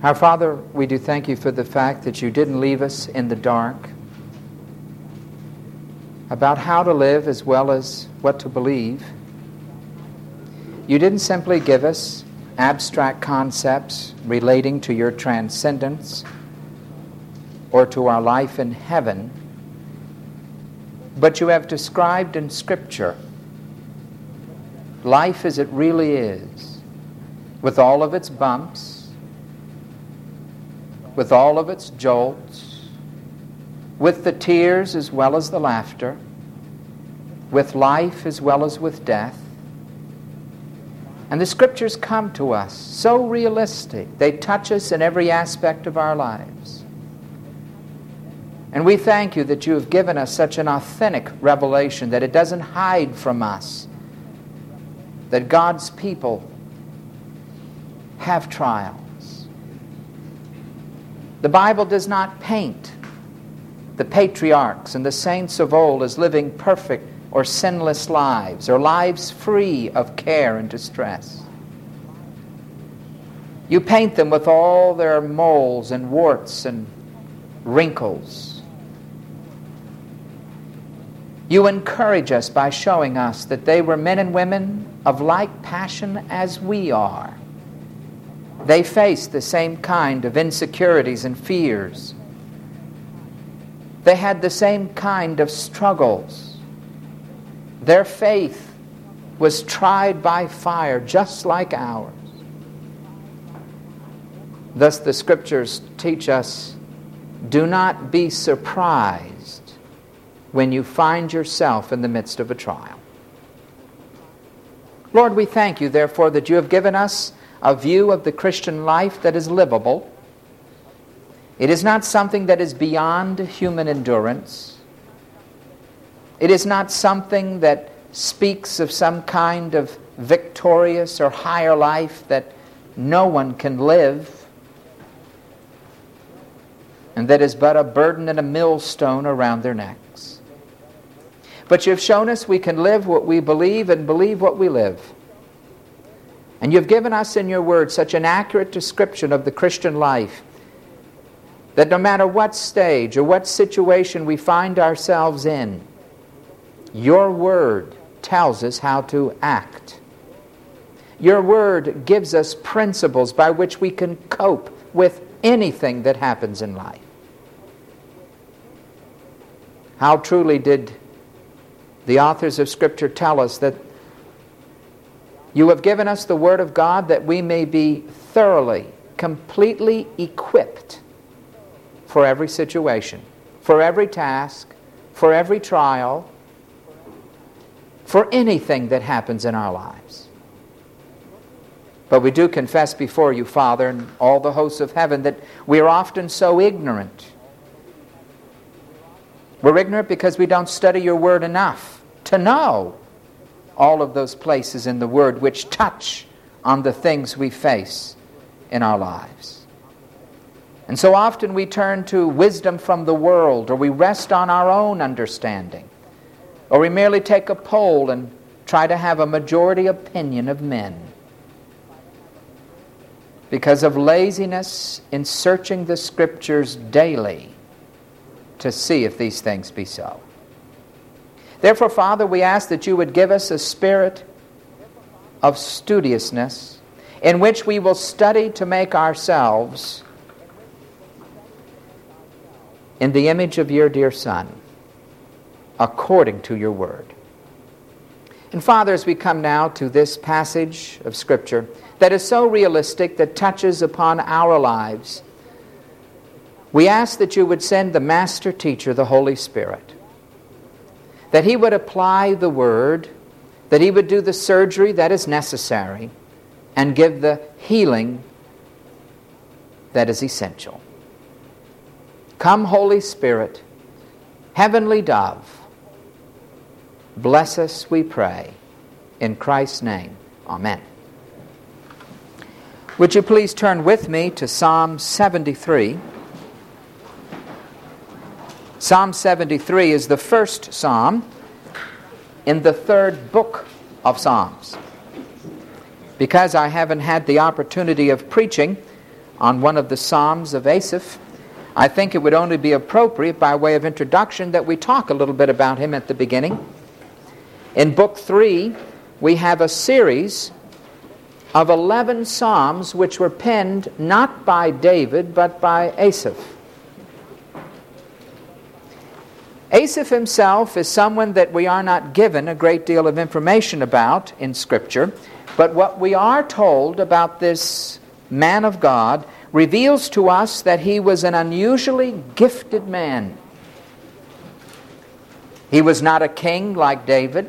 Our Father, we do thank you for the fact that you didn't leave us in the dark about how to live as well as what to believe. You didn't simply give us abstract concepts relating to your transcendence or to our life in heaven, but you have described in Scripture life as it really is, with all of its bumps, with all of its jolts, with the tears as well as the laughter, with life as well as with death. And the Scriptures come to us so realistic. They touch us in every aspect of our lives. And we thank you that you have given us such an authentic revelation that it doesn't hide from us that God's people have trials. The Bible does not paint the patriarchs and the saints of old as living perfect or sinless lives, or lives free of care and distress. You paint them with all their moles and warts and wrinkles. You encourage us by showing us that they were men and women of like passion as we are. They faced the same kind of insecurities and fears. They had the same kind of struggles. Their faith was tried by fire just like ours. Thus the Scriptures teach us, do not be surprised when you find yourself in the midst of a trial. Lord, we thank you, therefore, that you have given us a view of the Christian life that is livable. It is not something that is beyond human endurance. It is not something that speaks of some kind of victorious or higher life that no one can live, and that is but a burden and a millstone around their necks. But you've shown us we can live what we believe and believe what we live. And you've given us in your word such an accurate description of the Christian life that no matter what stage or what situation we find ourselves in, your word tells us how to act. Your word gives us principles by which we can cope with anything that happens in life. How truly did the authors of Scripture tell us that you have given us the Word of God that we may be thoroughly, completely equipped for every situation, for every task, for every trial, for anything that happens in our lives. But we do confess before you, Father, and all the hosts of heaven, that we are often so ignorant. We're ignorant because we don't study your word enough to know all of those places in the word which touch on the things we face in our lives. And so often we turn to wisdom from the world, or we rest on our own understanding, or we merely take a poll and try to have a majority opinion of men because of laziness in searching the Scriptures daily to see if these things be so. Therefore, Father, we ask that you would give us a spirit of studiousness in which we will study to make ourselves in the image of your dear Son, according to your word. And Father, as we come now to this passage of Scripture that is so realistic, that touches upon our lives, we ask that you would send the master teacher, the Holy Spirit, that he would apply the word, that he would do the surgery that is necessary, and give the healing that is essential. Come, Holy Spirit, heavenly dove, bless us, we pray. In Christ's name, amen. Would you please turn with me to Psalm 73? Psalm 73 is the first psalm in the third book of Psalms. Because I haven't had the opportunity of preaching on one of the Psalms of Asaph, I think it would only be appropriate by way of introduction that we talk a little bit about him at the beginning. In Book 3, we have a series of 11 psalms which were penned not by David but by Asaph. Asaph himself is someone that we are not given a great deal of information about in Scripture, but what we are told about this man of God reveals to us that he was an unusually gifted man. He was not a king like David.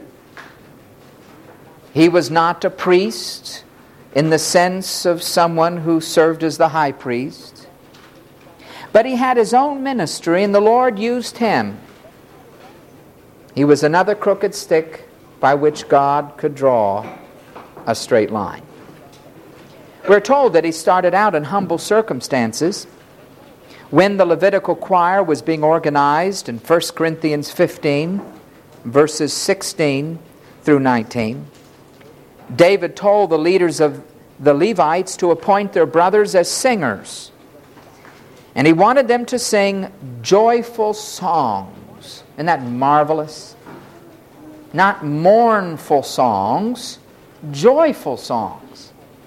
He was not a priest in the sense of someone who served as the high priest. But he had his own ministry, and the Lord used him. He was another crooked stick by which God could draw a straight line. We're told that he started out in humble circumstances. When the Levitical choir was being organized in 1 Corinthians 15, verses 16 through 19, David told the leaders of the Levites to appoint their brothers as singers. And he wanted them to sing joyful songs. Isn't that marvelous? Not mournful songs, joyful songs.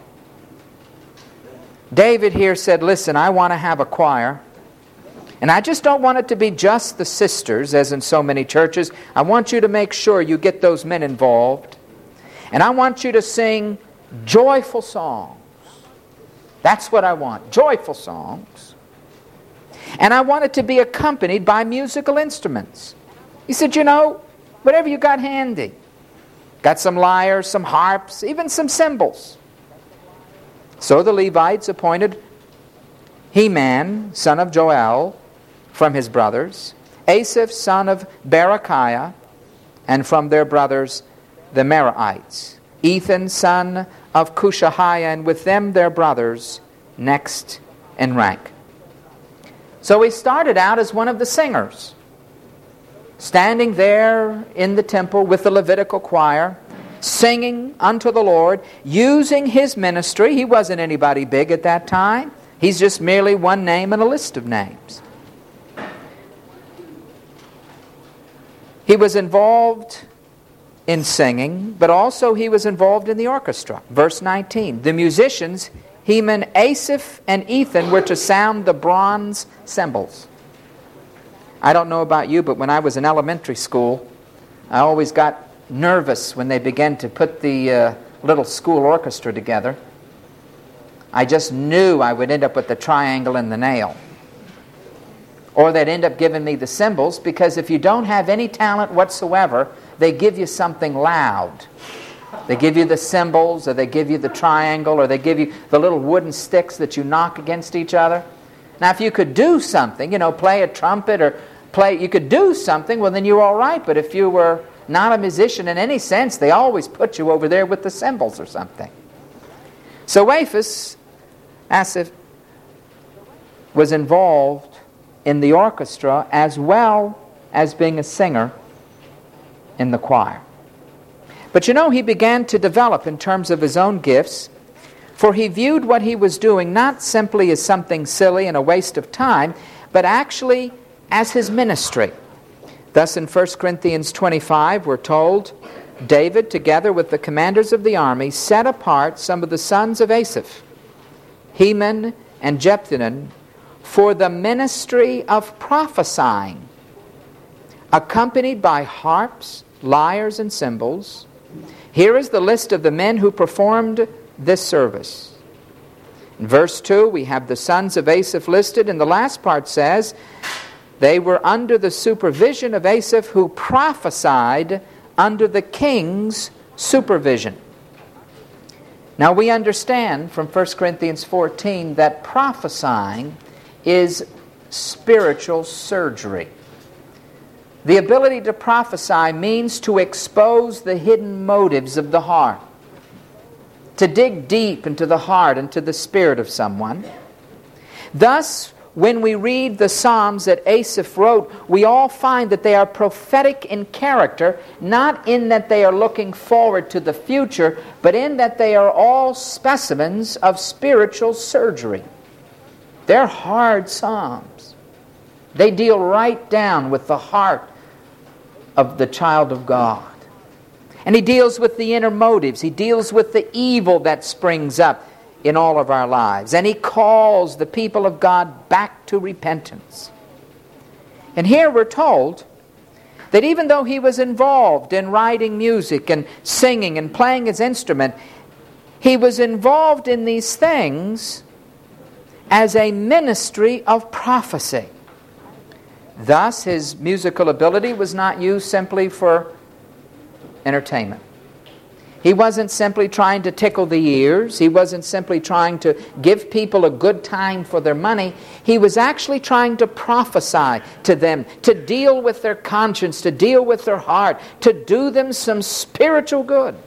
David here said, listen, I want to have a choir. And I just don't want it to be just the sisters, as in so many churches. I want you to make sure you get those men involved. And I want you to sing joyful songs. That's what I want, joyful songs. And I want it to be accompanied by musical instruments. He said, whatever you got handy. Got some lyres, some harps, even some cymbals. So the Levites appointed Heman, son of Joel, from his brothers, Asaph, son of Berechiah, and from their brothers the Merarites, Ethan, son of Cushahiah, and with them their brothers, next in rank. So he started out as one of the singers, standing there in the temple with the Levitical choir, singing unto the Lord, using his ministry. He wasn't anybody big at that time. He's just merely one name in a list of names. He was involved in singing, but also he was involved in the orchestra. Verse 19, the musicians, Heman, Asaph, and Ethan were to sound the bronze cymbals. I don't know about you, but when I was in elementary school, I always got nervous when they began to put the little school orchestra together. I just knew I would end up with the triangle and the nail. Or they'd end up giving me the cymbals, because if you don't have any talent whatsoever, they give you something loud. They give you the cymbals, or they give you the triangle, or they give you the little wooden sticks that you knock against each other. Now, if you could do something, play a trumpet or you could do something, well, then you're all right. But if you were not a musician in any sense, they always put you over there with the cymbals or something. So Asaph was involved in the orchestra as well as being a singer in the choir. But he began to develop in terms of his own gifts, for he viewed what he was doing not simply as something silly and a waste of time, but actually as his ministry. Thus in 1 Corinthians 25 we're told, David, together with the commanders of the army, set apart some of the sons of Asaph, Heman and Jephthah, for the ministry of prophesying, accompanied by harps, lyres, and cymbals. Here is the list of the men who performed this service. In verse 2, we have the sons of Asaph listed, and the last part says, they were under the supervision of Asaph, who prophesied under the king's supervision. Now we understand from 1 Corinthians 14 that prophesying is spiritual surgery. The ability to prophesy means to expose the hidden motives of the heart, to dig deep into the heart and to the spirit of someone. Thus, when we read the Psalms that Asaph wrote, we all find that they are prophetic in character, not in that they are looking forward to the future, but in that they are all specimens of spiritual surgery. They're hard psalms. They deal right down with the heart of the child of God. And he deals with the inner motives. He deals with the evil that springs up in all of our lives. And he calls the people of God back to repentance. And here we're told that even though he was involved in writing music and singing and playing his instrument, he was involved in these things as a ministry of prophecy. Thus, his musical ability was not used simply for entertainment. He wasn't simply trying to tickle the ears. He wasn't simply trying to give people a good time for their money. He was actually trying to prophesy to them, to deal with their conscience, to deal with their heart, to do them some spiritual good.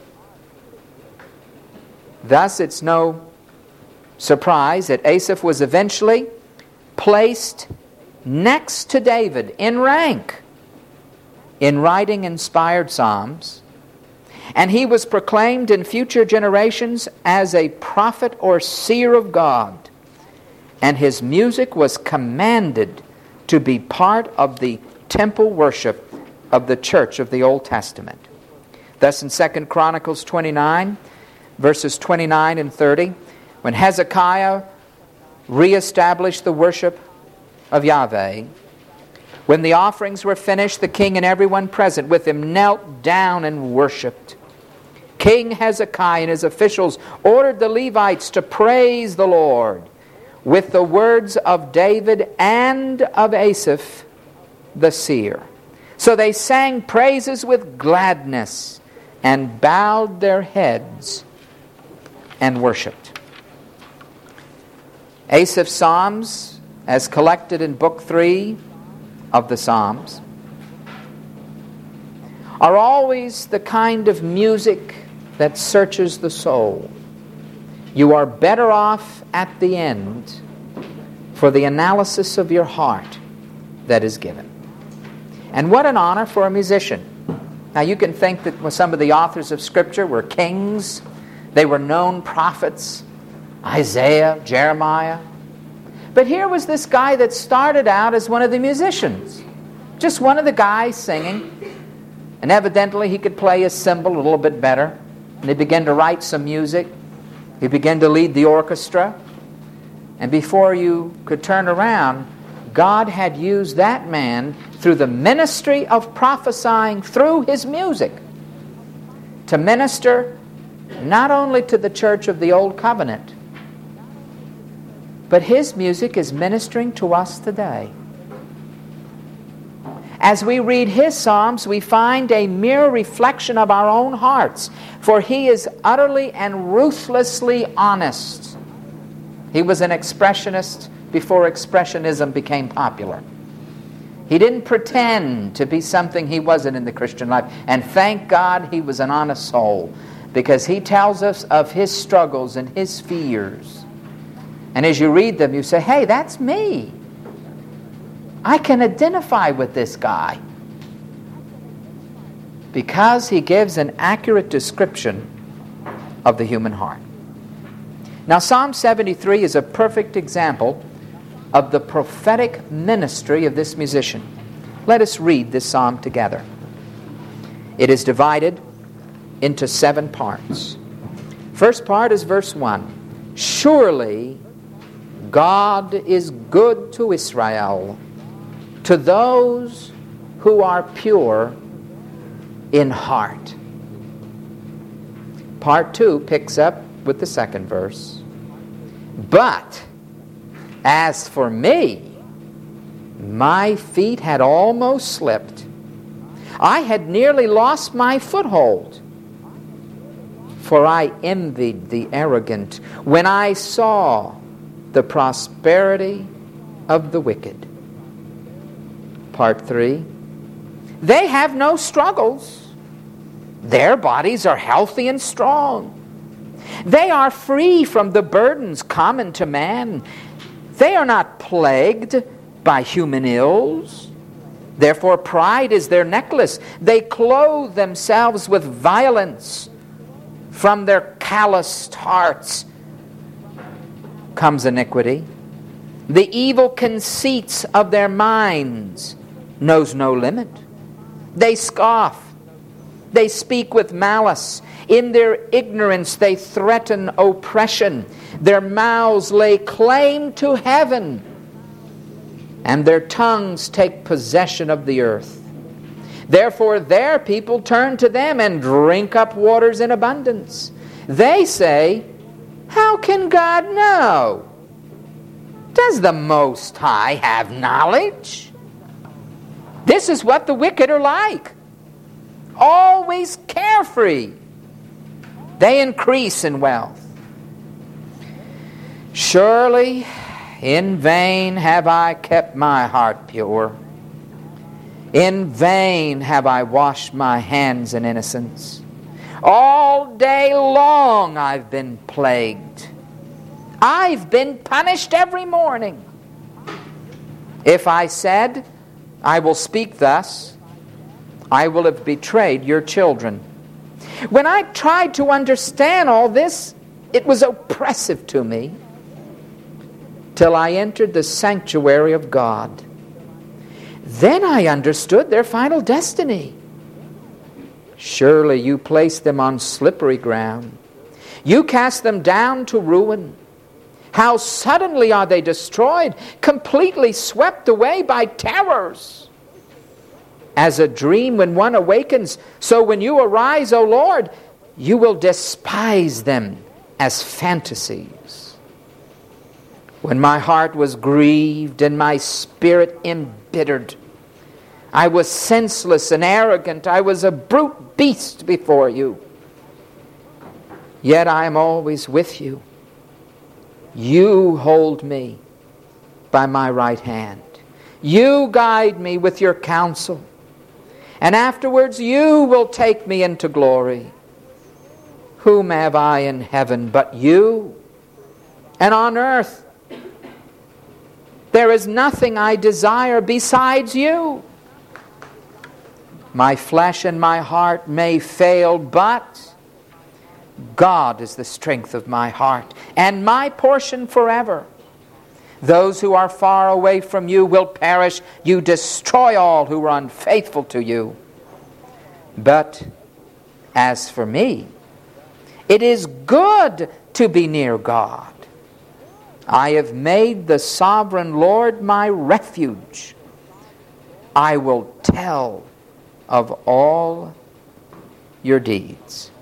Thus, it's no surprise that Asaph was eventually placed next to David in rank in writing inspired psalms, and he was proclaimed in future generations as a prophet or seer of God, and his music was commanded to be part of the temple worship of the church of the Old Testament. Thus in 2 Chronicles 29, verses 29 and 30, when Hezekiah reestablished the worship of Yahweh, when the offerings were finished, the king and everyone present with him knelt down and worshipped. King Hezekiah and his officials ordered the Levites to praise the Lord with the words of David and of Asaph the seer. So they sang praises with gladness and bowed their heads and worshipped. Asaph's Psalms, as collected in Book 3 of the Psalms, are always the kind of music that searches the soul. You are better off at the end for the analysis of your heart that is given. And what an honor for a musician. Now you can think that some of the authors of Scripture were kings. They were known prophets. Isaiah, Jeremiah. But here was this guy that started out as one of the musicians. Just one of the guys singing. And evidently he could play his cymbal a little bit better. And he began to write some music. He began to lead the orchestra. And before you could turn around, God had used that man through the ministry of prophesying through his music to minister not only to the church of the Old Covenant, but his music is ministering to us today. As we read his psalms, we find a mere reflection of our own hearts, for he is utterly and ruthlessly honest. He was an expressionist before expressionism became popular. He didn't pretend to be something he wasn't in the Christian life. And thank God he was an honest soul, because he tells us of his struggles and his fears. And as you read them, you say, hey, that's me. I can identify with this guy. Because he gives an accurate description of the human heart. Now, Psalm 73 is a perfect example of the prophetic ministry of this musician. Let us read this psalm together. It is divided into 7 parts. First part is verse 1. Surely God is good to Israel, to those who are pure in heart. Part 2 picks up with the second verse. But as for me, my feet had almost slipped. I had nearly lost my foothold. For I envied the arrogant when I saw the prosperity of the wicked. Part 3. They have no struggles. Their bodies are healthy and strong. They are free from the burdens common to man. They are not plagued by human ills. Therefore pride is their necklace. They clothe themselves with violence. From their calloused hearts comes iniquity. The evil conceits of their minds knows no limit. They scoff. They speak with malice. In their ignorance they threaten oppression. Their mouths lay claim to heaven, and their tongues take possession of the earth. Therefore their people turn to them and drink up waters in abundance. They say, how can God know? Does the Most High have knowledge? This is what the wicked are like. Always carefree. They increase in wealth. Surely in vain have I kept my heart pure. In vain have I washed my hands in innocence. All day long I've been plagued. I've been punished every morning. If I said, I will speak thus, I will have betrayed your children. When I tried to understand all this, it was oppressive to me, till I entered the sanctuary of God. Then I understood their final destiny. Surely you place them on slippery ground. You cast them down to ruin. How suddenly are they destroyed, completely swept away by terrors. As a dream when one awakens, so when you arise, O Lord, you will despise them as fantasies. When my heart was grieved and my spirit embittered, I was senseless and arrogant. I was a brute beast before you. Yet I am always with you. You hold me by my right hand. You guide me with your counsel. And afterwards you will take me into glory. Whom have I in heaven but you? And on earth there is nothing I desire besides you. My flesh and my heart may fail, but God is the strength of my heart and my portion forever. Those who are far away from you will perish. You destroy all who are unfaithful to you. But as for me, it is good to be near God. I have made the sovereign Lord my refuge. I will tell of all your deeds.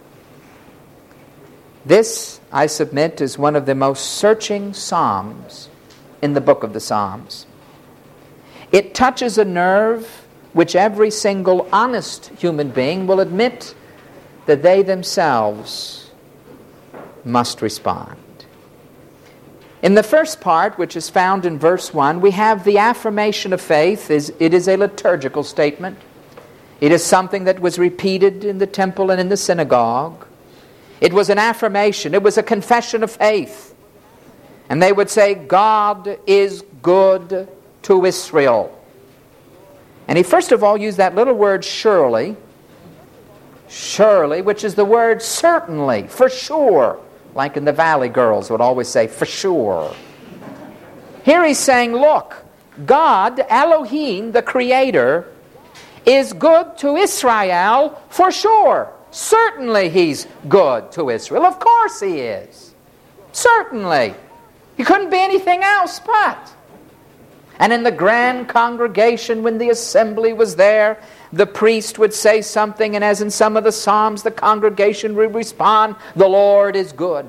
This, I submit, is one of the most searching psalms in the book of the Psalms. It touches a nerve which every single honest human being will admit that they themselves must respond. In the first part, which is found in verse 1, we have the affirmation of faith. It is a liturgical statement. It is something that was repeated in the temple and in the synagogue. It was an affirmation. It was a confession of faith. And they would say, God is good to Israel. And he first of all used that little word surely. Surely, which is the word certainly, for sure. Like in the Valley Girls would always say, for sure. Here he's saying, look, God, Elohim, the Creator, is good to Israel for sure. Certainly he's good to Israel. Of course he is. Certainly. He couldn't be anything else but. And in the grand congregation, when the assembly was there, the priest would say something, and as in some of the Psalms, the congregation would respond, the Lord is good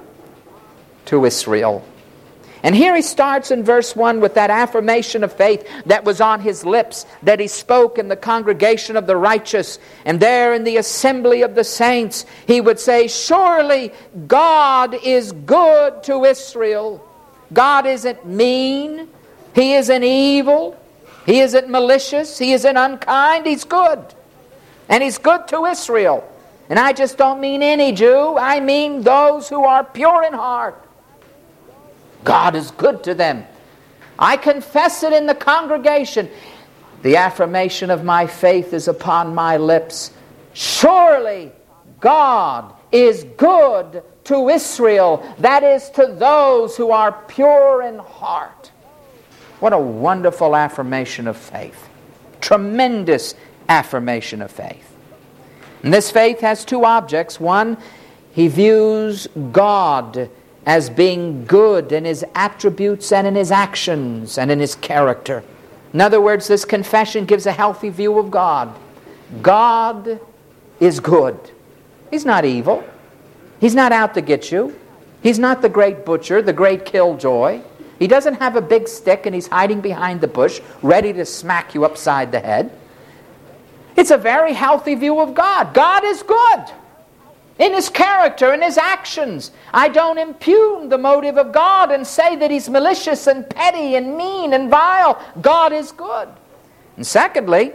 to Israel. And here he starts in verse 1 with that affirmation of faith that was on his lips, that he spoke in the congregation of the righteous. And there in the assembly of the saints, he would say, surely God is good to Israel. God isn't mean. He isn't evil. He isn't malicious. He isn't unkind. He's good. And he's good to Israel. And I just don't mean any Jew. I mean those who are pure in heart. God is good to them. I confess it in the congregation. The affirmation of my faith is upon my lips. Surely God is good to Israel, that is, to those who are pure in heart. What a wonderful affirmation of faith. Tremendous affirmation of faith. And this faith has two objects. One, he views God as being good in His attributes and in His actions and in His character. In other words, this confession gives a healthy view of God. God is good. He's not evil. He's not out to get you. He's not the great butcher, the great killjoy. He doesn't have a big stick and He's hiding behind the bush, ready to smack you upside the head. It's a very healthy view of God. God is good in His character, in His actions. I don't impugn the motive of God and say that He's malicious and petty and mean and vile. God is good. And secondly,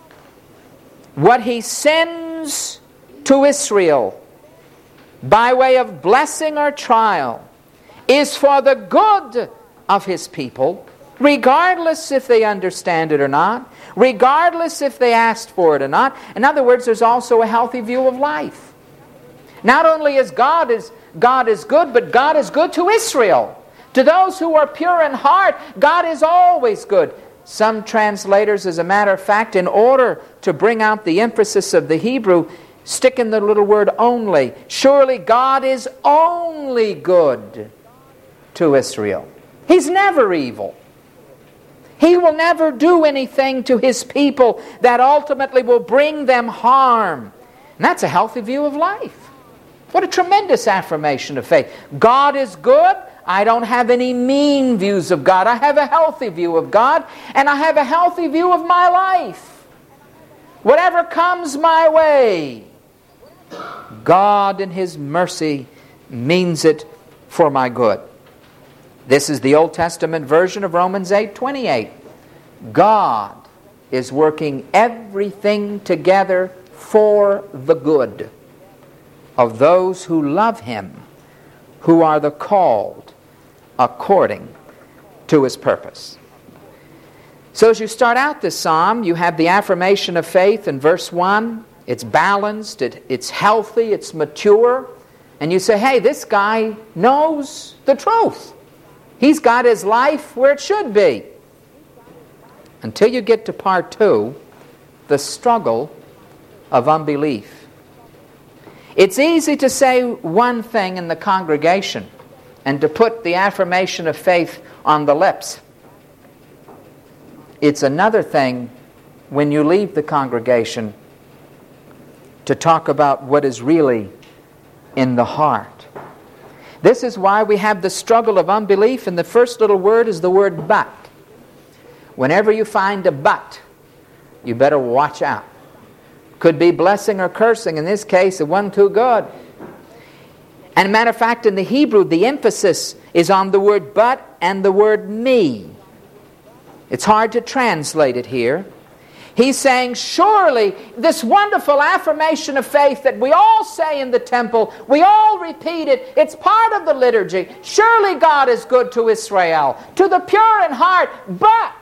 what He sends to Israel by way of blessing or trial is for the good of His people, regardless if they understand it or not, regardless if they asked for it or not. In other words, there's also a healthy view of life. Not only is God good, but God is good to Israel. To those who are pure in heart, God is always good. Some translators, as a matter of fact, in order to bring out the emphasis of the Hebrew, stick in the little word only. Surely God is only good to Israel. He's never evil. He will never do anything to His people that ultimately will bring them harm. And that's a healthy view of life. What a tremendous affirmation of faith. God is good. I don't have any mean views of God. I have a healthy view of God, and I have a healthy view of my life. Whatever comes my way, God in His mercy means it for my good. This is the Old Testament version of Romans 8:28. God is working everything together for the good of those who love Him, who are the called according to His purpose. So as you start out this psalm, you have the affirmation of faith in verse 1. It's balanced, it's healthy, it's mature. And you say, hey, this guy knows the truth. He's got his life where it should be. Until you get to part 2, the struggle of unbelief. It's easy to say one thing in the congregation and to put the affirmation of faith on the lips. It's another thing when you leave the congregation to talk about what is really in the heart. This is why we have the struggle of unbelief, and the first little word is the word but. Whenever you find a but, you better watch out. Could be blessing or cursing. In this case, it wasn't too good. And a matter of fact, in the Hebrew, the emphasis is on the word but and the word me. It's hard to translate it here. He's saying, surely this wonderful affirmation of faith that we all say in the temple, we all repeat it, it's part of the liturgy. Surely God is good to Israel, to the pure in heart, but,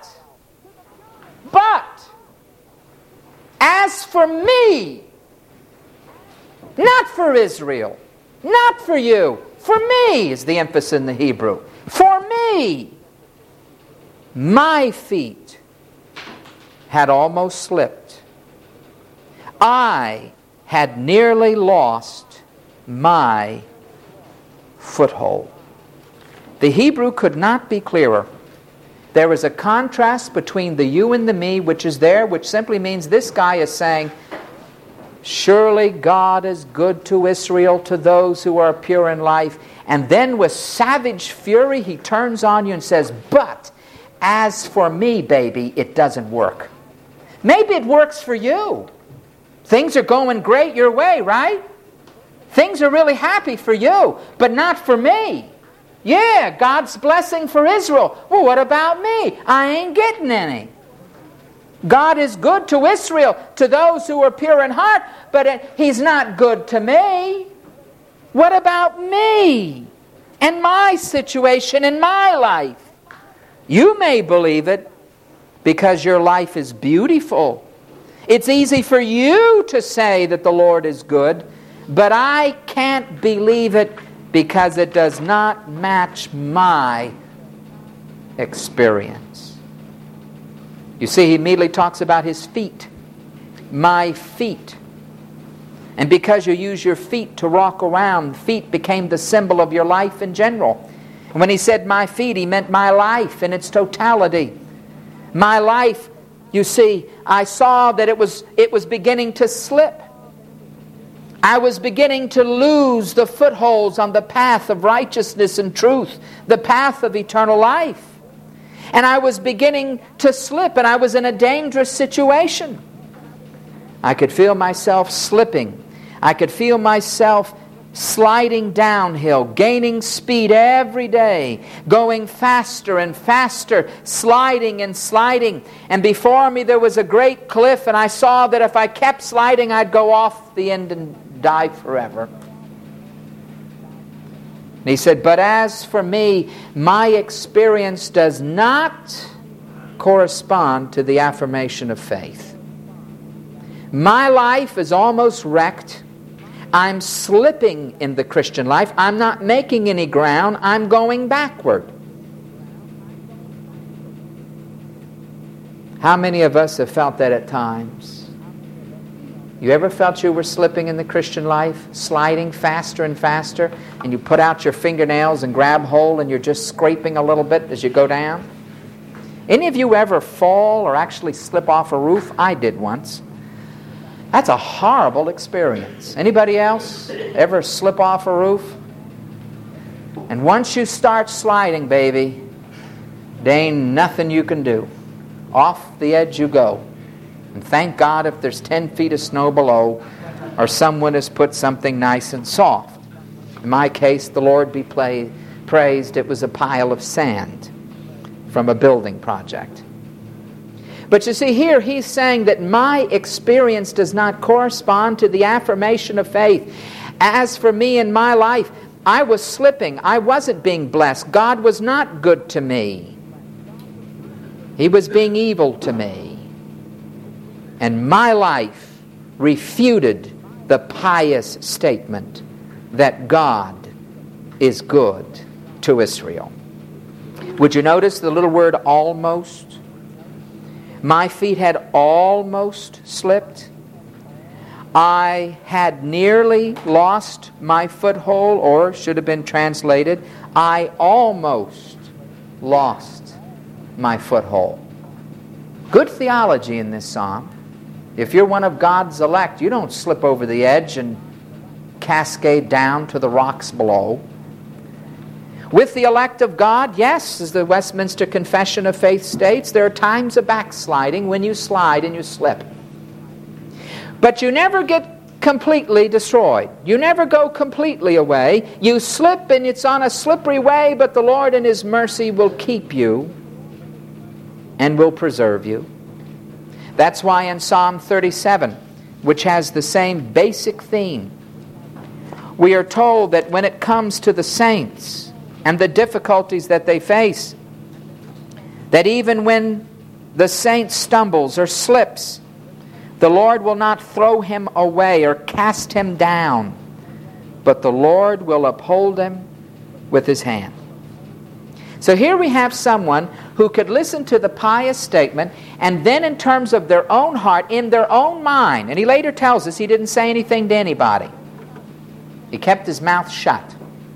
as for me, not for Israel, not for you, for me is the emphasis in the Hebrew. For me, my feet had almost slipped. I had nearly lost my foothold. The Hebrew could not be clearer. There is a contrast between the you and the me, which is there, which simply means this guy is saying, surely God is good to Israel, to those who are pure in life. And then with savage fury, he turns on you and says, but as for me, baby, it doesn't work. Maybe it works for you. Things are going great your way, right? Things are really happy for you, but not for me. Yeah, God's blessing for Israel. Well, what about me? I ain't getting any. God is good to Israel, to those who are pure in heart, but He's not good to me. What about me and my situation in my life? You may believe it because your life is beautiful. It's easy for you to say that the Lord is good, but I can't believe it because it does not match my experience. You see, he immediately talks about his feet. My feet. And because you use your feet to walk around, feet became the symbol of your life in general. And when he said my feet, he meant my life in its totality. My life, you see, I saw that it was beginning to slip. I was beginning to lose the footholds on the path of righteousness and truth, the path of eternal life. And I was beginning to slip, and I was in a dangerous situation. I could feel myself slipping. I could feel myself sliding downhill, gaining speed every day, going faster and faster, sliding and sliding. And before me there was a great cliff, and I saw that if I kept sliding, I'd go off the end and die forever. And he said, but as for me, my experience does not correspond to the affirmation of faith. My life is almost wrecked. I'm slipping in the Christian life. I'm not making any ground. I'm going backward. How many of us have felt that at times? You ever felt you were slipping in the Christian life, sliding faster and faster, and you put out your fingernails and grab hold and you're just scraping a little bit as you go down? Any of you ever fall or actually slip off a roof? I did once. That's a horrible experience. Anybody else ever slip off a roof? And once you start sliding, baby, there ain't nothing you can do. Off the edge you go. And thank God if there's 10 feet of snow below, or someone has put something nice and soft. In my case, the Lord be praised, it was a pile of sand from a building project. But you see, here he's saying that my experience does not correspond to the affirmation of faith. As for me in my life, I was slipping. I wasn't being blessed. God was not good to me. He was being evil to me. And my life refuted the pious statement that God is good to Israel. Would you notice the little word almost? My feet had almost slipped. I had nearly lost my foothold, or should have been translated, I almost lost my foothold. Good theology in this psalm. If you're one of God's elect, you don't slip over the edge and cascade down to the rocks below. With the elect of God, yes, as the Westminster Confession of Faith states, there are times of backsliding when you slide and you slip. But you never get completely destroyed. You never go completely away. You slip and it's on a slippery way, but the Lord in His mercy will keep you and will preserve you. That's why in Psalm 37, which has the same basic theme, we are told that when it comes to the saints and the difficulties that they face, that even when the saint stumbles or slips, the Lord will not throw him away or cast him down, but the Lord will uphold him with His hand. So here we have someone who could listen to the pious statement, and then in terms of their own heart, in their own mind, and he later tells us he didn't say anything to anybody. He kept his mouth shut.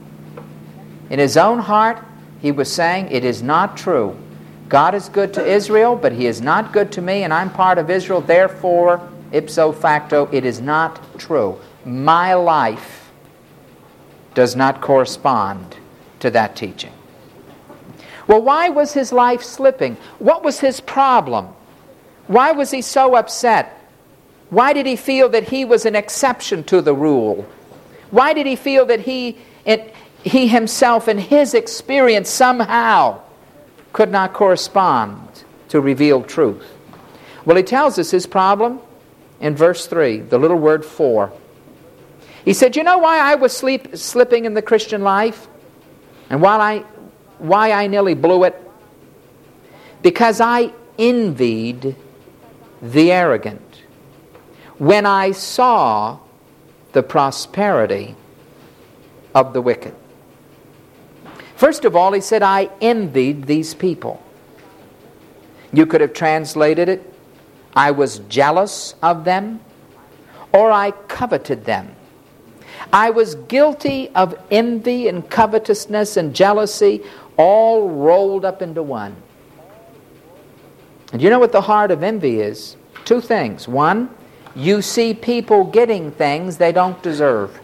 In his own heart, he was saying, it is not true. God is good to Israel, but He is not good to me, and I'm part of Israel. Therefore, ipso facto, it is not true. My life does not correspond to that teaching. Well, why was his life slipping? What was his problem? Why was he so upset? Why did he feel that he was an exception to the rule? Why did he feel that he himself and his experience somehow could not correspond to revealed truth? Well, he tells us his problem in verse 3, the little word for. He said, you know why I was slipping in the Christian life? And why I nearly blew it? Because I envied the arrogant when I saw the prosperity of the wicked. First of all, he said, I envied these people. You could have translated it, I was jealous of them, or I coveted them. I was guilty of envy and covetousness and jealousy, all rolled up into one. And you know what the heart of envy is? Two things. One, you see people getting things they don't deserve.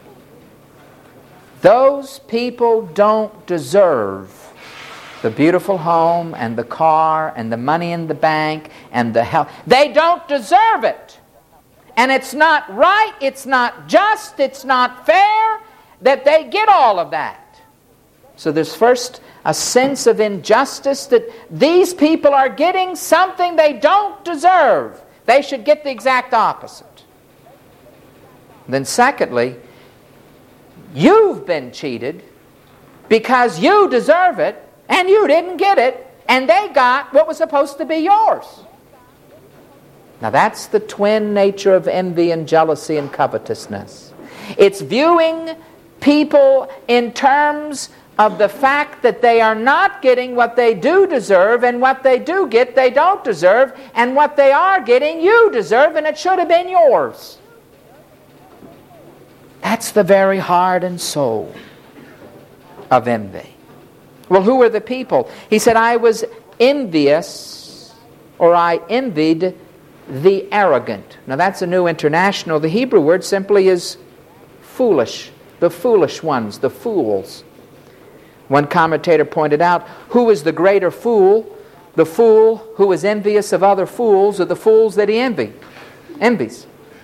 Those people don't deserve the beautiful home and the car and the money in the bank and the health. They don't deserve it. And it's not right, it's not just, it's not fair that they get all of that. So there's first a sense of injustice that these people are getting something they don't deserve. They should get the exact opposite. Then secondly, you've been cheated because you deserve it and you didn't get it, and they got what was supposed to be yours. Now that's the twin nature of envy and jealousy and covetousness. It's viewing people in terms of the fact that they are not getting what they do deserve, and what they do get they don't deserve, and what they are getting you deserve, and it should have been yours. That's the very heart and soul of envy. Well, who are the people? He said, I was envious, or I envied the arrogant. Now that's a New International. The Hebrew word simply is foolish. The foolish ones, the fools. One commentator pointed out, who is the greater fool? The fool who is envious of other fools, or the fools that he envies.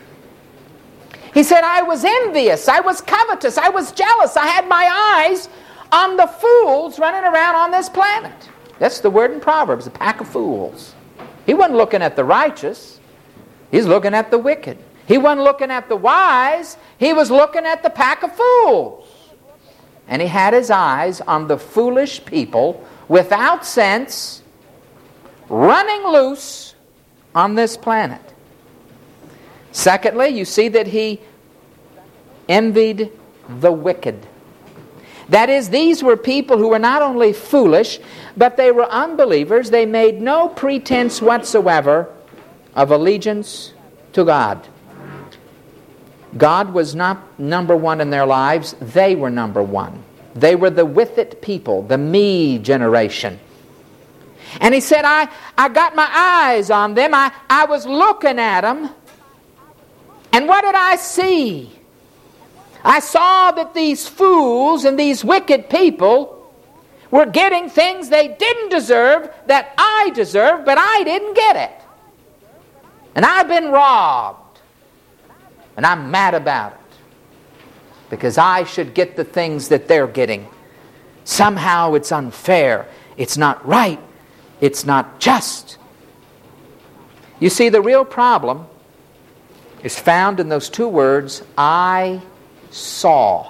He said, I was envious, I was covetous, I was jealous. I had my eyes on the fools running around on this planet. That's the word in Proverbs, a pack of fools. He wasn't looking at the righteous. He's looking at the wicked. He wasn't looking at the wise. He was looking at the pack of fools. And he had his eyes on the foolish people without sense running loose on this planet. Secondly, you see that he envied the wicked. That is, these were people who were not only foolish, but they were unbelievers. They made no pretense whatsoever of allegiance to God. God was not number one in their lives. They were number one. They were the with it people, the me generation. And he said, I got my eyes on them. I was looking at them. And what did I see? I saw that these fools and these wicked people were getting things they didn't deserve that I deserved, but I didn't get it. And I've been robbed. And I'm mad about it. Because I should get the things that they're getting. Somehow it's unfair. It's not right. It's not just. You see, the real problem is found in those two words, I saw.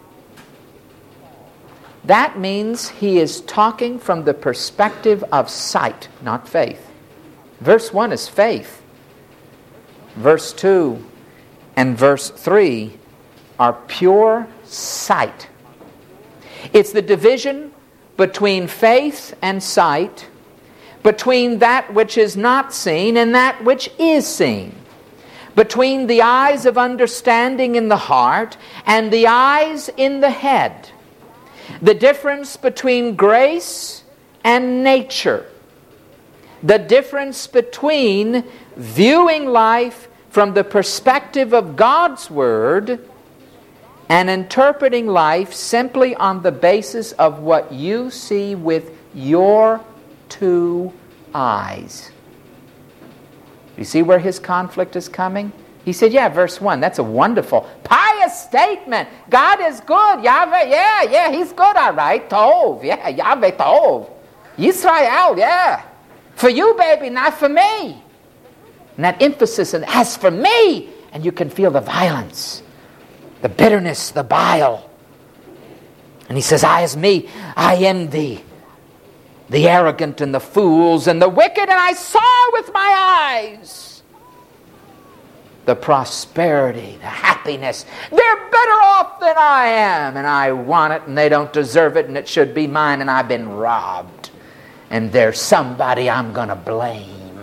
That means he is talking from the perspective of sight, not faith. Verse 1 is faith. Verse 2 and verse 3 are pure sight. It's the division between faith and sight, between that which is not seen and that which is seen, between the eyes of understanding in the heart and the eyes in the head, the difference between grace and nature, the difference between viewing life from the perspective of God's Word and interpreting life simply on the basis of what you see with your two eyes. You see where his conflict is coming? He said, yeah, verse 1, that's a wonderful, pious statement. God is good. Yahweh, yeah, he's good, all right. Tov, yeah, Yahweh Tov. Yisrael, yeah. For you, baby, not for me. And that emphasis, and as for me, and you can feel the violence, the bitterness, the bile. And he says, as me, I envy the arrogant and the fools and the wicked, and I saw with my eyes. the prosperity, the happiness. They're better off than I am, and I want it, and they don't deserve it, and it should be mine, and I've been robbed. And there's somebody I'm going to blame.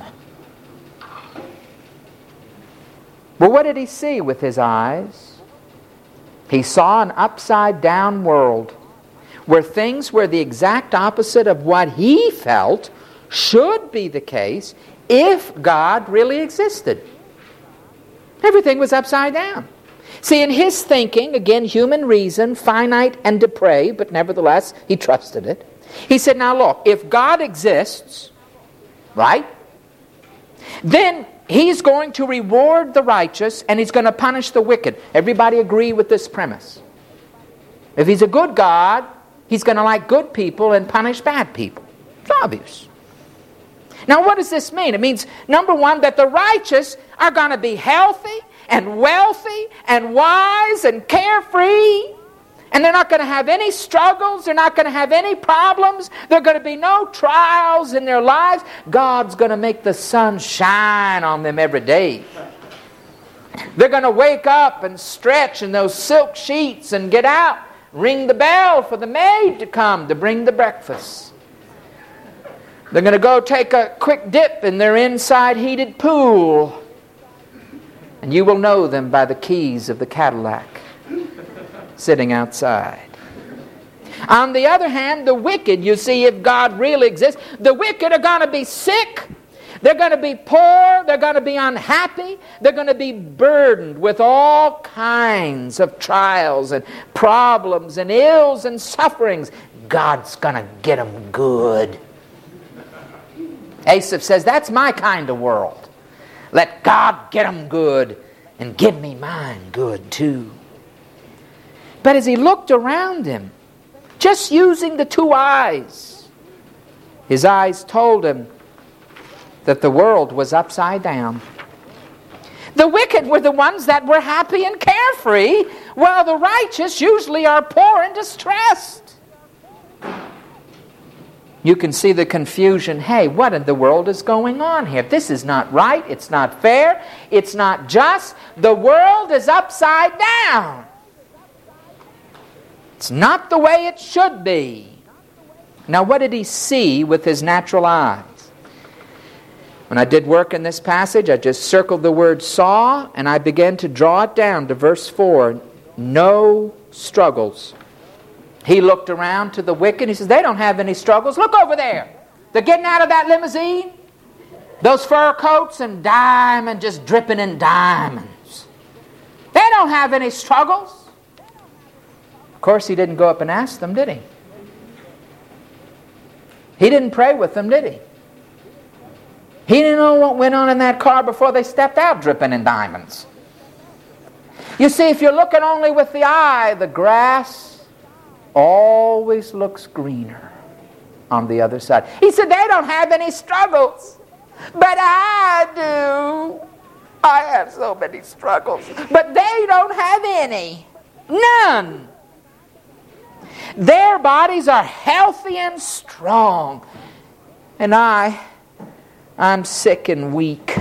Well, what did he see with his eyes? He saw an upside-down world where things were the exact opposite of what he felt should be the case if God really existed. Everything was upside down. See, in his thinking, again, human reason, finite and depraved, but nevertheless, he trusted it. He said, now look, if God exists, right, then he's going to reward the righteous and he's going to punish the wicked. Everybody agree with this premise? If he's a good God, he's going to like good people and punish bad people. It's obvious. Now, what does this mean? It means, number one, that the righteous are going to be healthy and wealthy and wise and carefree. And they're not going to have any struggles. They're not going to have any problems. There are going to be no trials in their lives. God's going to make the sun shine on them every day. They're going to wake up and stretch in those silk sheets and get out, ring the bell for the maid to come to bring the breakfast. They're going to go take a quick dip in their inside heated pool. And you will know them by the keys of the Cadillac sitting outside. On the other hand, the wicked, you see, if God really exists, the wicked are going to be sick. They're going to be poor. They're going to be unhappy. They're going to be burdened with all kinds of trials and problems and ills and sufferings. God's going to get them good. Asaph says, that's my kind of world. Let God get them good and give me mine good too. But as he looked around him, just using the two eyes, his eyes told him that the world was upside down. The wicked were the ones that were happy and carefree, while the righteous usually are poor and distressed. You can see the confusion. Hey, what in the world is going on here? This is not right. It's not fair. It's not just. The world is upside down. It's not the way it should be. Now, what did he see with his natural eyes? When I did work in this passage, I just circled the word saw, and I began to draw it down to verse 4. No struggles. He looked around to the wicked. He says, they don't have any struggles. Look over there. They're getting out of that limousine. Those fur coats and diamond just dripping in diamonds. They don't have any struggles. Of course, he didn't go up and ask them, did he? He didn't pray with them, did he? He didn't know what went on in that car before they stepped out dripping in diamonds. You see, if you're looking only with the eye, the grass always looks greener on the other side. He said, they don't have any struggles. But I do. I have so many struggles. But they don't have any. None. Their bodies are healthy and strong. And I'm sick and weak.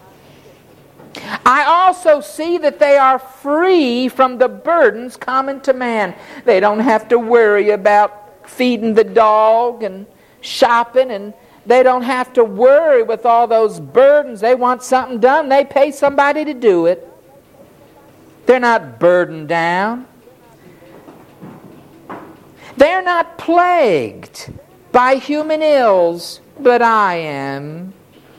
I also see that they are free from the burdens common to man. They don't have to worry about feeding the dog and shopping, and they don't have to worry with all those burdens. They want something done, they pay somebody to do it. They're not burdened down. They're not plagued by human ills, but I am.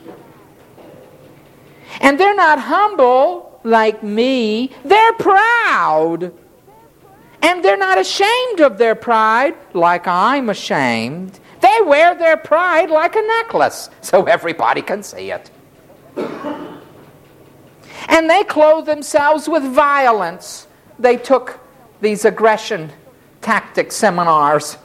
And they're not humble like me. They're proud. And they're not ashamed of their pride like I'm ashamed. They wear their pride like a necklace so everybody can see it. And they clothe themselves with violence. They took these aggression tactic seminars.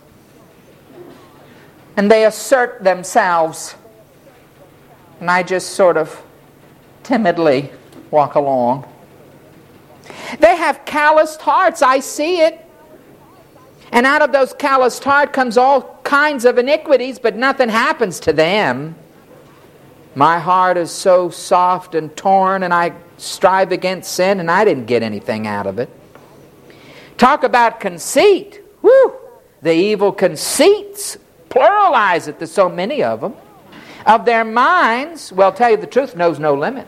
And they assert themselves. And I just sort of timidly walk along. They have calloused hearts. I see it. And out of those calloused hearts comes all kinds of iniquities, but nothing happens to them. My heart is so soft and torn, and I strive against sin, and I didn't get anything out of it. Talk about conceit. Whew! The evil conceits, pluralize it, there's so many of them. Of their minds, well, tell you the truth, knows no limit.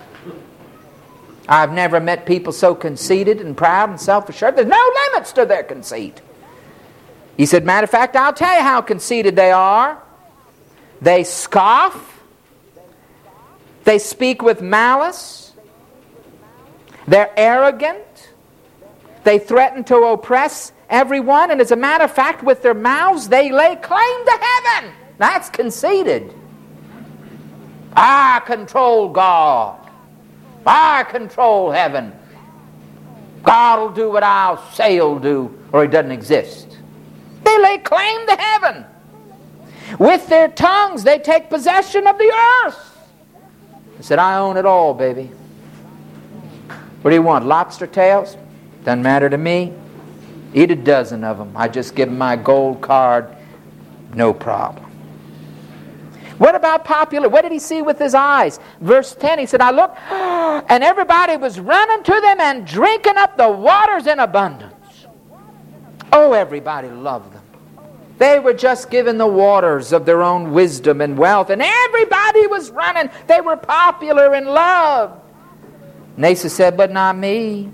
I've never met people so conceited and proud and self-assured. There's no limits to their conceit. He said, matter of fact, I'll tell you how conceited they are. They scoff. They speak with malice. They're arrogant. They threaten to oppress everyone. And as a matter of fact, with their mouths, they lay claim to heaven. That's conceited. I control God. I control heaven. God will do what I'll say He'll do, or He doesn't exist. They lay claim to heaven. With their tongues, they take possession of the earth. He said, I own it all, baby. What do you want, lobster tails? Doesn't matter to me. Eat a dozen of them. I just give them my gold card. No problem. What about popular? What did he see with his eyes? Verse 10, he said, I looked, and everybody was running to them and drinking up the waters in abundance. Oh, everybody loved them. They were just given the waters of their own wisdom and wealth, and everybody was running. They were popular and loved. And Asa said, but not me.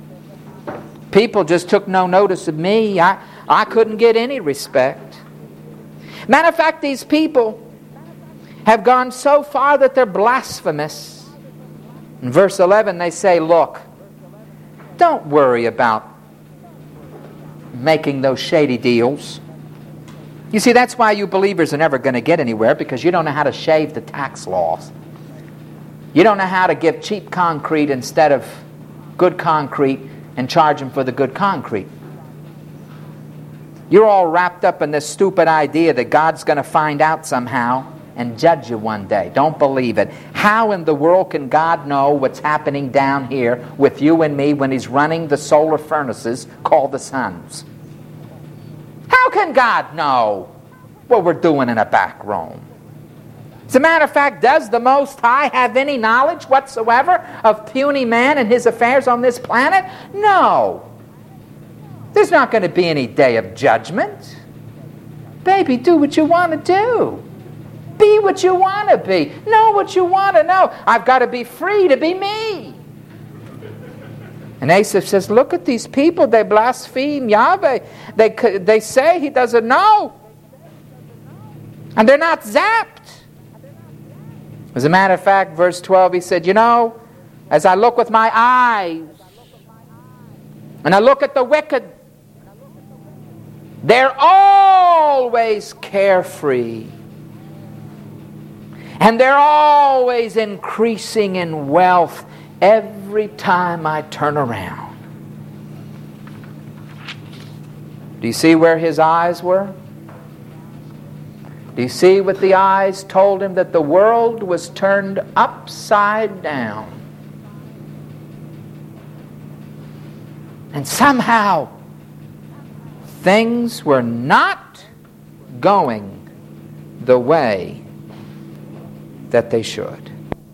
People just took no notice of me. I couldn't get any respect. Matter of fact, these people have gone so far that they're blasphemous. In verse 11 they say, look, don't worry about making those shady deals. You see, that's why you believers are never going to get anywhere, because you don't know how to shave the tax laws. You don't know how to give cheap concrete instead of good concrete and charge them for the good concrete. You're all wrapped up in this stupid idea that God's going to find out somehow and judge you one day. Don't believe it. How in the world can God know what's happening down here with you and me when He's running the solar furnaces called the suns? How can God know what we're doing in a back room? As a matter of fact, does the Most High have any knowledge whatsoever of puny man and his affairs on this planet? No. There's not going to be any day of judgment. Baby, do what you want to do. Be what you want to be. Know what you want to know. I've got to be free to be me. And Asaph says, look at these people. They blaspheme Yahweh. They say He doesn't know. And they're not zapped. As a matter of fact, verse 12, he said, you know, as I look with my eyes, and I look at the wicked, they're always carefree. And they're always increasing in wealth every time I turn around. Do you see where his eyes were? Do you see what the eyes told him? That the world was turned upside down. And somehow things were not going the way that they should.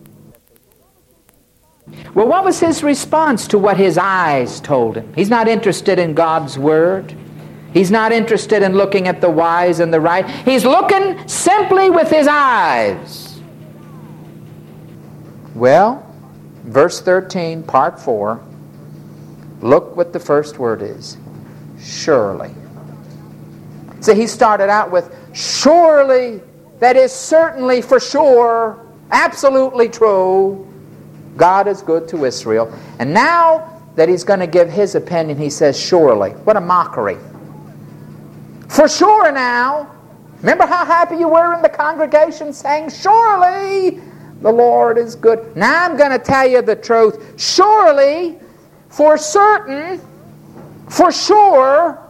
Well, what was his response to what his eyes told him? He's not interested in God's Word. He's not interested in looking at the wise and the right. He's looking simply with his eyes. Well, verse 13, part 4, look what the first word is. Surely. So he started out with surely, that is certainly, for sure, absolutely true. God is good to Israel. And now that he's going to give his opinion, he says surely. What a mockery. For sure now. Remember how happy you were in the congregation saying, surely the Lord is good. Now I'm going to tell you the truth. Surely, for certain, for sure,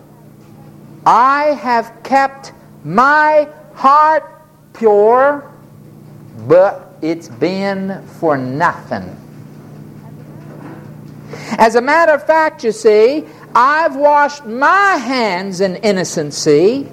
I have kept my heart pure, but it's been for nothing. As a matter of fact, you see, I've washed my hands in innocency,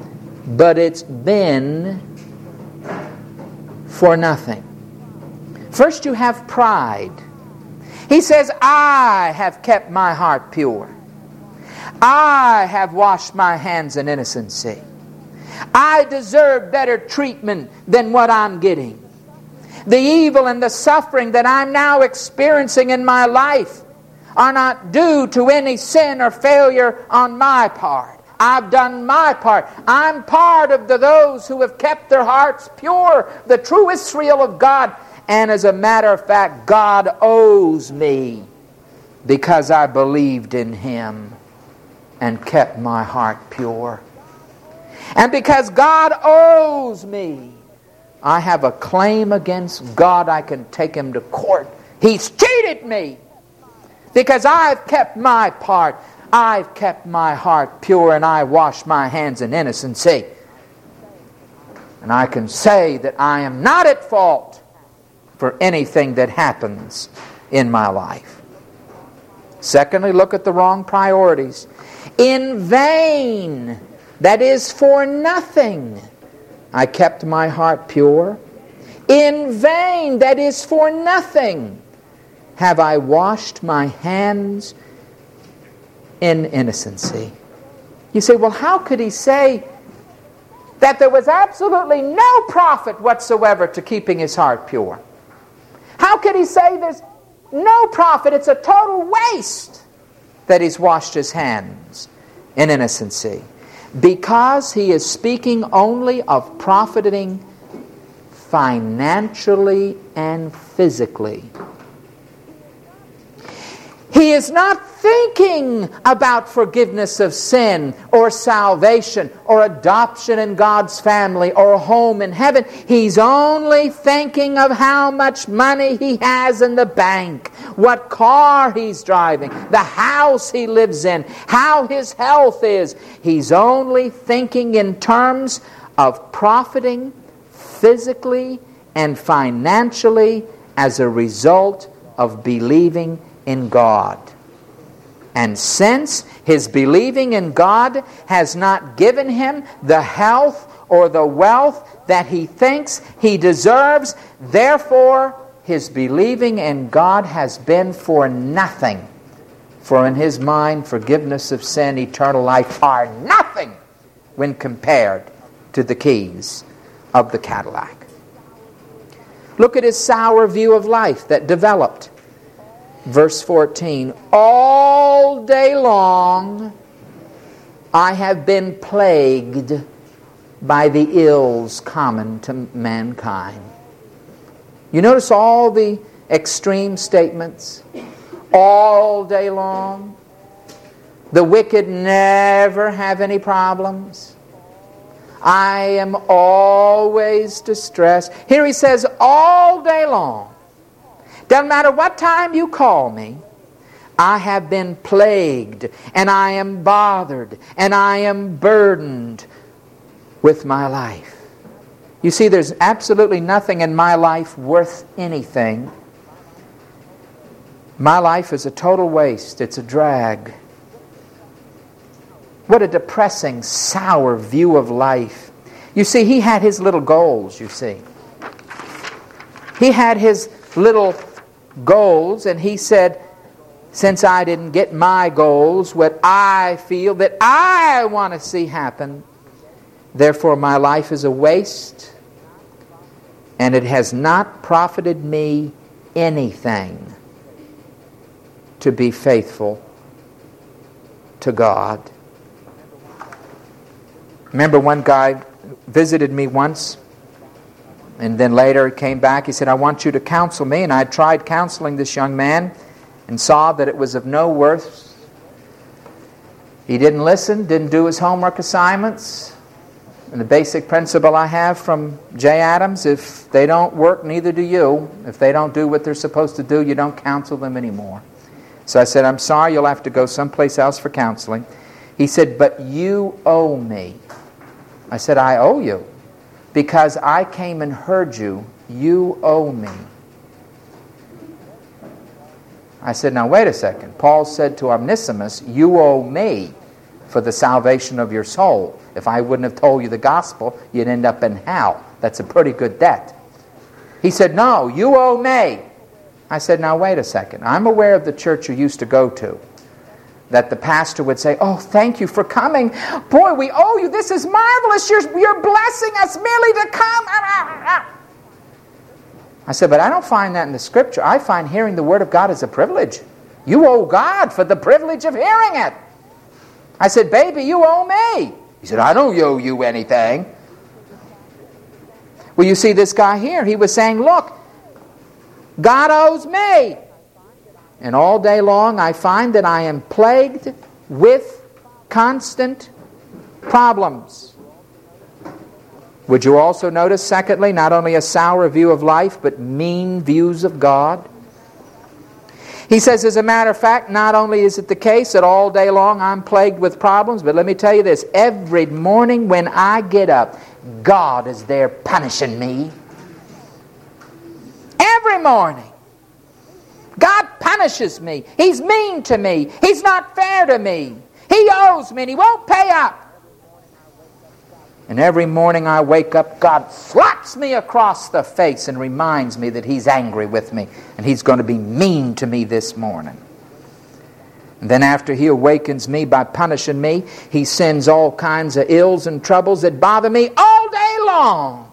but it's been for nothing. First you have pride. He says, I have kept my heart pure. I have washed my hands in innocency. I deserve better treatment than what I'm getting. The evil and the suffering that I'm now experiencing in my life are not due to any sin or failure on my part. I've done my part. I'm part of those who have kept their hearts pure, the true Israel of God. And as a matter of fact, God owes me because I believed in Him and kept my heart pure. And because God owes me, I have a claim against God. I can take Him to court. He's cheated me because I've kept my part. I've kept my heart pure and I wash my hands in innocency. And I can say that I am not at fault for anything that happens in my life. Secondly, look at the wrong priorities. In vain, that is for nothing, I kept my heart pure. In vain, that is for nothing, have I washed my hands in innocency. You say, well, how could he say that there was absolutely no profit whatsoever to keeping his heart pure? How could he say there's no profit, it's a total waste that he's washed his hands in innocency? Because he is speaking only of profiting financially and physically. He is not thinking about forgiveness of sin or salvation or adoption in God's family or a home in heaven. He's only thinking of how much money he has in the bank, what car he's driving, the house he lives in, how his health is. He's only thinking in terms of profiting physically and financially as a result of believing in God. And since his believing in God has not given him the health or the wealth that he thinks he deserves, therefore his believing in God has been for nothing. For in his mind, forgiveness of sin, eternal life are nothing when compared to the keys of the Cadillac. Look at his sour view of life that developed. Verse 14, all day long I have been plagued by the ills common to mankind. You notice all the extreme statements? All day long. The wicked never have any problems. I am always distressed. Here he says, all day long. Doesn't matter what time you call me, I have been plagued, and I am bothered, and I am burdened with my life. You see, there's absolutely nothing in my life worth anything. My life is a total waste. It's a drag. What a depressing, sour view of life. You see, he had his little goals, you see. He had his little goals, and he said, since I didn't get my goals, what I feel that I want to see happen, therefore my life is a waste, and it has not profited me anything to be faithful to God. Remember, one guy visited me once, and then later he came back. He said, I want you to counsel me. And I tried counseling this young man and saw that it was of no worth. He didn't listen, didn't do his homework assignments. And the basic principle I have from Jay Adams, if they don't work, neither do you. If they don't do what they're supposed to do, you don't counsel them anymore. So I said, I'm sorry, you'll have to go someplace else for counseling. He said, but you owe me. I said, I owe you. Because I came and heard you, you owe me. I said, now wait a second. Paul said to Onesimus, you owe me for the salvation of your soul. If I wouldn't have told you the gospel, you'd end up in hell. That's a pretty good debt. He said, "No, you owe me." I said, "Now wait a second. I'm aware of the church you used to go to, that the pastor would say, 'Oh, thank you for coming. Boy, we owe you. This is marvelous. You're blessing us merely to come.'" I said, "But I don't find that in the Scripture. I find hearing the Word of God is a privilege. You owe God for the privilege of hearing it." I said, "Baby, you owe me." He said, "I don't owe you anything." Well, you see this guy here, he was saying, "Look, God owes me." And all day long I find that I am plagued with constant problems. Would you also notice, secondly, not only a sour view of life, but mean views of God? He says, as a matter of fact, not only is it the case that all day long I'm plagued with problems, but let me tell you this, every morning when I get up, God is there punishing me. Every morning. God punishes me. He's mean to me. He's not fair to me. He owes me and He won't pay up. And every morning I wake up, God slaps me across the face and reminds me that He's angry with me and He's going to be mean to me this morning. And then after He awakens me by punishing me, He sends all kinds of ills and troubles that bother me all day long.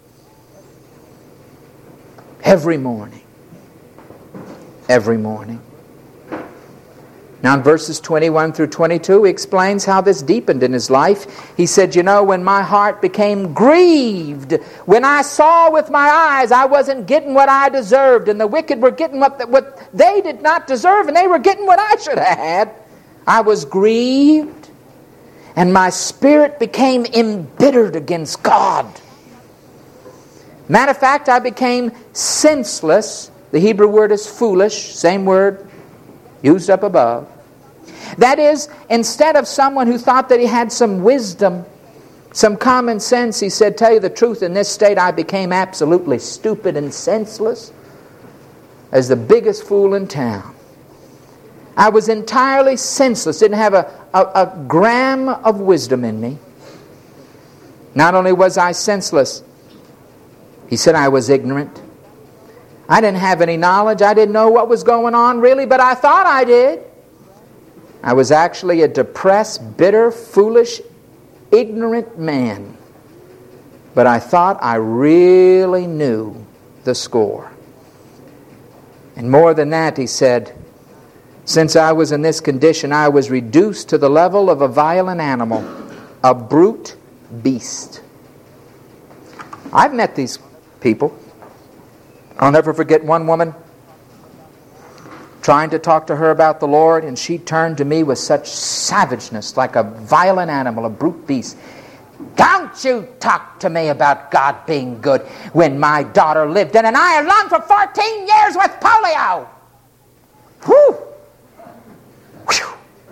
Every morning. Every morning. Now in verses 21 through 22, he explains how this deepened in his life. He said, "You know, when my heart became grieved, when I saw with my eyes I wasn't getting what I deserved, and the wicked were getting what they did not deserve, and they were getting what I should have had, I was grieved, and my spirit became embittered against God. Matter of fact, I became senseless." The Hebrew word is foolish, same word used up above. That is, instead of someone who thought that he had some wisdom, some common sense, he said, "Tell you the truth, in this state I became absolutely stupid and senseless as the biggest fool in town. I was entirely senseless, didn't have a gram of wisdom in me. Not only was I senseless," he said, "I was ignorant. I didn't have any knowledge. I didn't know what was going on really, but I thought I did. I was actually a depressed, bitter, foolish, ignorant man. But I thought I really knew the score." And more than that, he said, "Since I was in this condition, I was reduced to the level of a violent animal, a brute beast." I've met these people. I'll never forget one woman trying to talk to her about the Lord, and she turned to me with such savageness, like a violent animal, a brute beast. "Don't you talk to me about God being good when my daughter lived in an iron lung for 14 years with polio." Whew! Whew!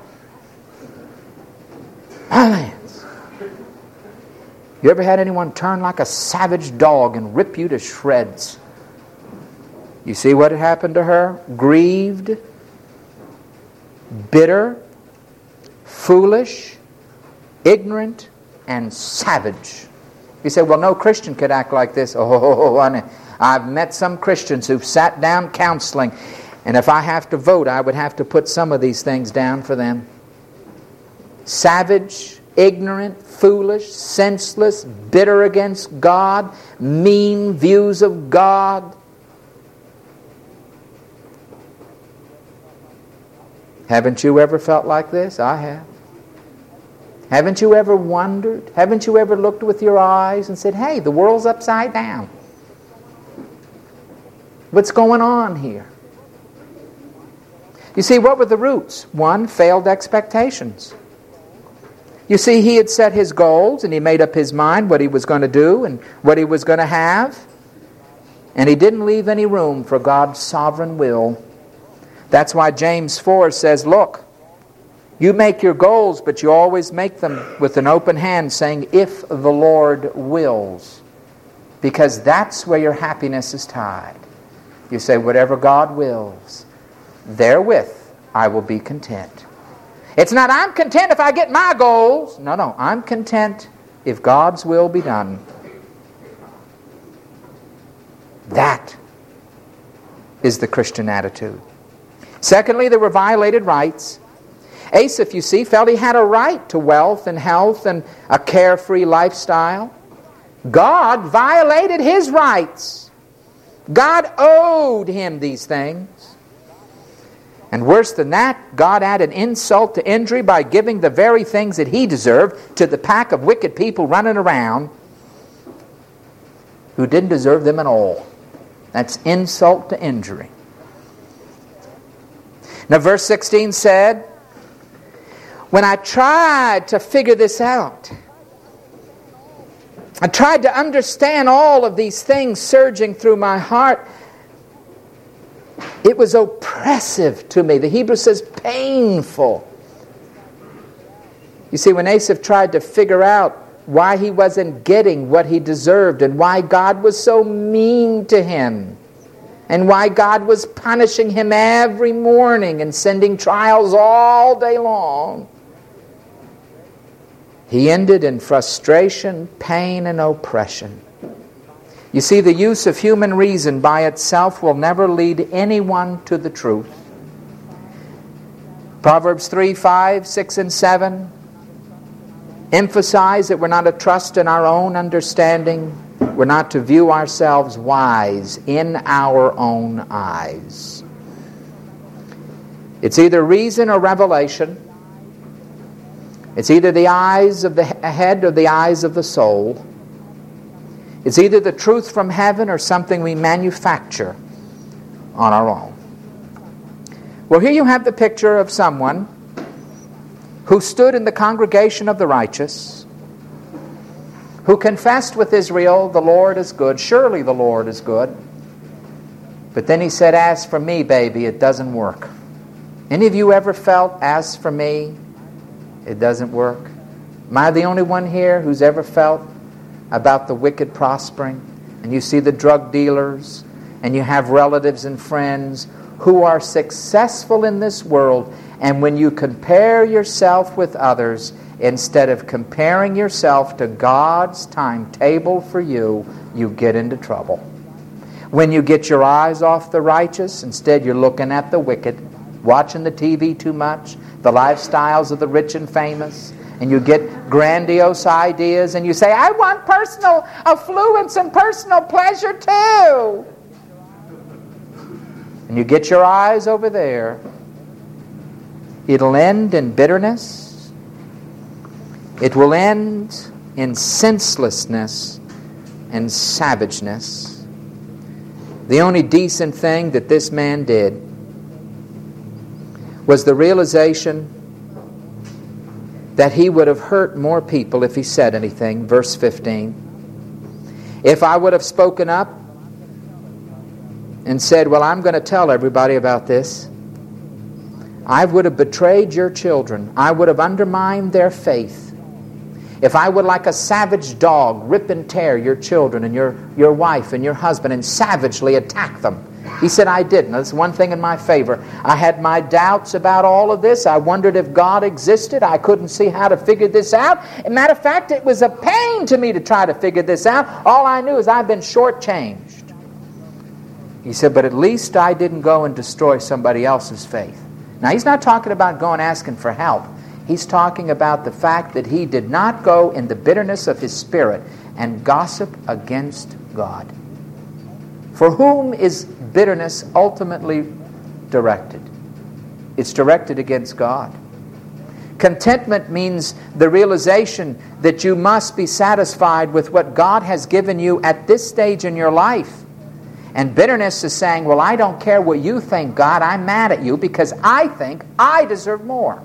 Violence. You ever had anyone turn like a savage dog and rip you to shreds? You see what had happened to her? Grieved, bitter, foolish, ignorant, and savage. You say, "Well, no Christian could act like this." Oh, honey, I've met some Christians who've sat down counseling, and if I have to vote, I would have to put some of these things down for them. Savage, ignorant, foolish, senseless, bitter against God, mean views of God. Haven't you ever felt like this? I have. Haven't you ever wondered? Haven't you ever looked with your eyes and said, "Hey, the world's upside down. What's going on here?" You see, what were the roots? One, failed expectations. You see, he had set his goals and he made up his mind what he was going to do and what he was going to have. And he didn't leave any room for God's sovereign will. That's why James 4 says, "Look, you make your goals, but you always make them with an open hand, saying, 'If the Lord wills.'" Because that's where your happiness is tied. You say, "Whatever God wills, therewith I will be content." It's not, "I'm content if I get my goals." No, I'm content if God's will be done. That is the Christian attitude. Secondly, there were violated rights. Asaph, you see, felt he had a right to wealth and health and a carefree lifestyle. God violated his rights. God owed him these things. And worse than that, God added insult to injury by giving the very things that he deserved to the pack of wicked people running around who didn't deserve them at all. That's insult to injury. Now verse 16 said, when I tried to figure this out, I tried to understand all of these things surging through my heart, it was oppressive to me. The Hebrew says painful. You see, when Asaph tried to figure out why he wasn't getting what he deserved and why God was so mean to him and why God was punishing him every morning and sending trials all day long, he ended in frustration, pain, and oppression. You see, the use of human reason by itself will never lead anyone to the truth. Proverbs 3, 5, 6, and 7 emphasize that we're not to trust in our own understanding. We're not to view ourselves wise in our own eyes. It's either reason or revelation. It's either the eyes of the head or the eyes of the soul. It's either the truth from heaven or something we manufacture on our own. Well, here you have the picture of someone who stood in the congregation of the righteous, who confessed with Israel, the Lord is good, surely the Lord is good. But then he said, as for me, baby, it doesn't work. Any of you ever felt, as for me, it doesn't work? Am I the only one here who's ever felt about the wicked prospering? And you see the drug dealers, and you have relatives and friends who are successful in this world, and when you compare yourself with others, instead of comparing yourself to God's timetable for you, you get into trouble. When you get your eyes off the righteous, instead you're looking at the wicked, watching the TV too much, the lifestyles of the rich and famous, and you get grandiose ideas, and you say, I want personal affluence and personal pleasure too. And you get your eyes over there. It'll end in bitterness. It will end in senselessness and savageness. The only decent thing that this man did was the realization that he would have hurt more people if he said anything. Verse 15. If I would have spoken up and said, well, I'm going to tell everybody about this, I would have betrayed your children. I would have undermined their faith. If I would, like a savage dog, rip and tear your children and your wife and your husband and savagely attack them. He said, I didn't. That's one thing in my favor. I had my doubts about all of this. I wondered if God existed. I couldn't see how to figure this out. As a matter of fact, it was a pain to me to try to figure this out. All I knew is I've been shortchanged. He said, but at least I didn't go and destroy somebody else's faith. Now, he's not talking about going asking for help. He's talking about the fact that he did not go in the bitterness of his spirit and gossip against God. For whom is bitterness ultimately directed? It's directed against God. Contentment means the realization that you must be satisfied with what God has given you at this stage in your life. And bitterness is saying, well, I don't care what you think, God. I'm mad at you because I think I deserve more.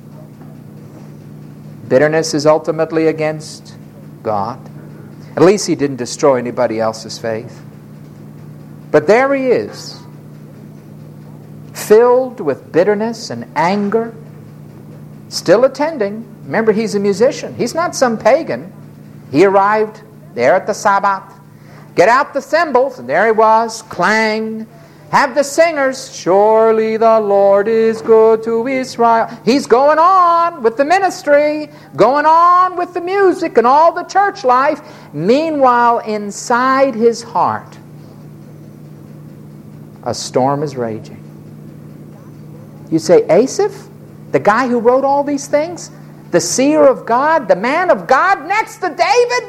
Bitterness is ultimately against God. At least he didn't destroy anybody else's faith. But there he is, filled with bitterness and anger, still attending. Remember, he's a musician. He's not some pagan. He arrived there at the Sabbath. Get out the cymbals, and there he was, clang. Have the singers, surely the Lord is good to Israel. He's going on with the ministry, going on with the music and all the church life. Meanwhile, inside his heart, a storm is raging. You say, Asaph? The guy who wrote all these things? The seer of God? The man of God next to David?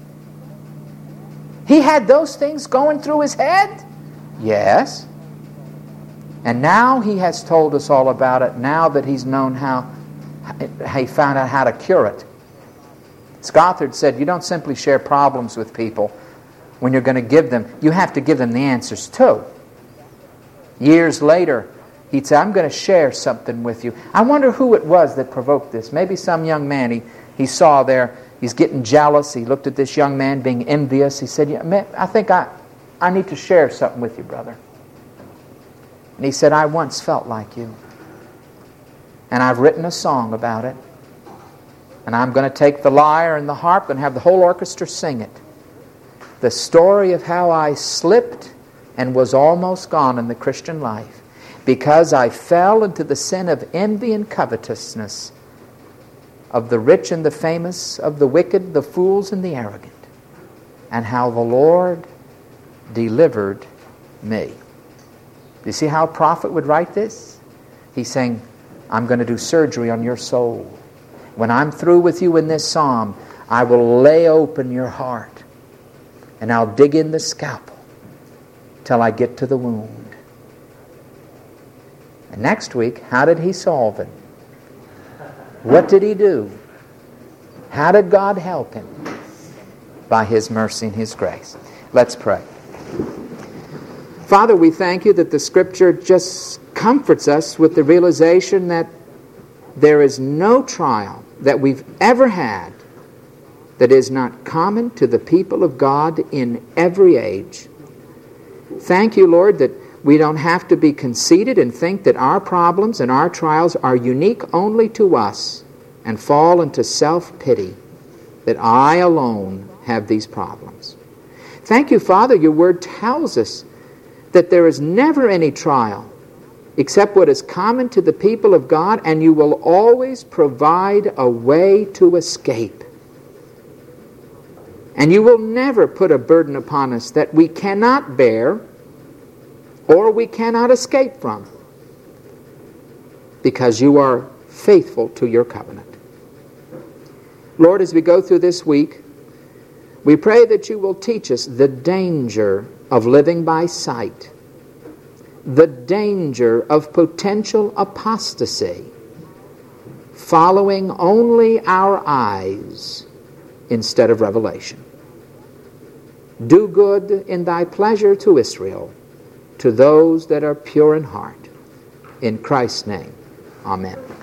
He had those things going through his head? Yes. And now he has told us all about it, now that he's known how he found out how to cure it. Scothard said, you don't simply share problems with people when you're going to give them. You have to give them the answers too. Years later, he'd say, I'm going to share something with you. I wonder who it was that provoked this. Maybe some young man he saw there. He's getting jealous. He looked at this young man being envious. He said, yeah, I think I need to share something with you, brother. And he said, I once felt like you. And I've written a song about it. And I'm going to take the lyre and the harp and have the whole orchestra sing it. The story of how I slipped and was almost gone in the Christian life because I fell into the sin of envy and covetousness, of the rich and the famous, of the wicked, the fools and the arrogant, and how the Lord delivered me. You see how a prophet would write this? He's saying, I'm going to do surgery on your soul. When I'm through with you in this psalm, I will lay open your heart and I'll dig in the scalpel till I get to the wound. And next week, how did he solve it? What did he do? How did God help him? By his mercy and his grace. Let's pray. Father, we thank you that the Scripture just comforts us with the realization that there is no trial that we've ever had that is not common to the people of God in every age. Thank you, Lord, that we don't have to be conceited and think that our problems and our trials are unique only to us and fall into self-pity, that I alone have these problems. Thank you, Father, your word tells us that there is never any trial except what is common to the people of God, and you will always provide a way to escape. And you will never put a burden upon us that we cannot bear or we cannot escape from, because you are faithful to your covenant. Lord, as we go through this week, we pray that you will teach us the danger of living by sight, the danger of potential apostasy, following only our eyes instead of revelation. Do good in thy pleasure to Israel, to those that are pure in heart. In Christ's name, amen.